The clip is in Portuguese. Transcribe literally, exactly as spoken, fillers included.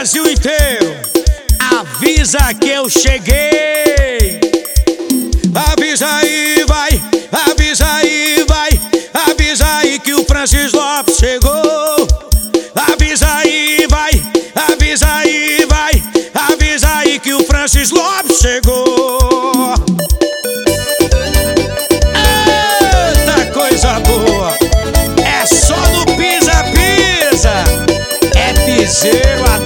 Brasil inteiro, avisa que eu cheguei. Avisa aí, vai, avisa aí, vai, avisa aí que o Francis Lopes chegou. Avisa aí, vai, avisa aí, vai, avisa aí que o Francis Lopes chegou. Eita coisa boa, é só no pisa-pisa, é piseiro.